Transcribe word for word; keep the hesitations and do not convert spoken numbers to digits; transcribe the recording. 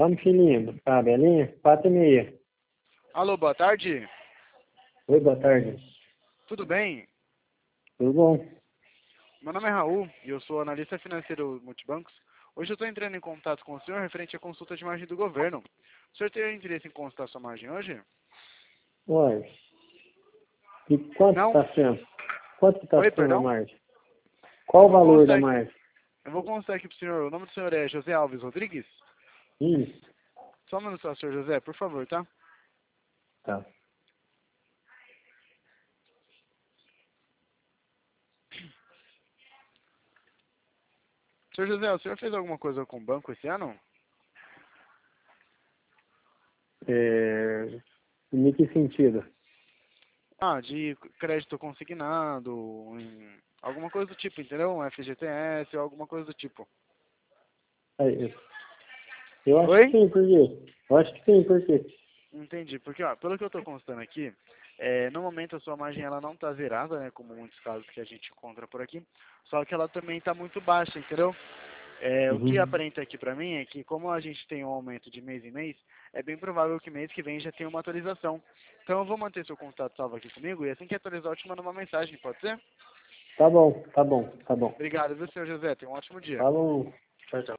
Vamos, filhinho. Tá, belinha? Quatro e meia. Alô, boa tarde. Oi, boa tarde. Tudo bem? Tudo bom? Meu nome é Raul e eu sou analista financeiro multibancos. Hoje eu estou entrando em contato com o senhor referente à consulta de margem do governo. O senhor tem interesse em consultar sua margem hoje? Oi. E quanto Não? está sendo? Quanto está Oi, sendo a perdão? margem? Qual Eu o vou valor constar da aqui, margem? eu vou constar aqui para o senhor. O nome do senhor é José Alves Rodrigues? Isso. Só um minuto só, senhor José, por favor, tá? Tá. Senhor José, o senhor fez alguma coisa com o banco esse ano? É... Em que sentido? Ah, de crédito consignado, em alguma coisa do tipo, entendeu? Um F G T S ou alguma coisa do tipo. Aí, eu acho que Oi? sim, por quê? Eu acho que sim, por quê? Entendi, porque ó, pelo que eu estou constatando aqui, é, no momento a sua margem ela não está zerada, né, como muitos casos que a gente encontra por aqui, só que ela também está muito baixa, entendeu? É, o que Uhum. aparenta aqui para mim é que como a gente tem um aumento de mês em mês, é bem provável que mês que vem já tenha uma atualização. Então eu vou manter seu contato salvo aqui comigo e assim que atualizar eu te mando uma mensagem, pode ser? Tá bom, tá bom, tá bom. Obrigado, viu, senhor José? Tenha um ótimo dia. Falou. Tchau, tchau.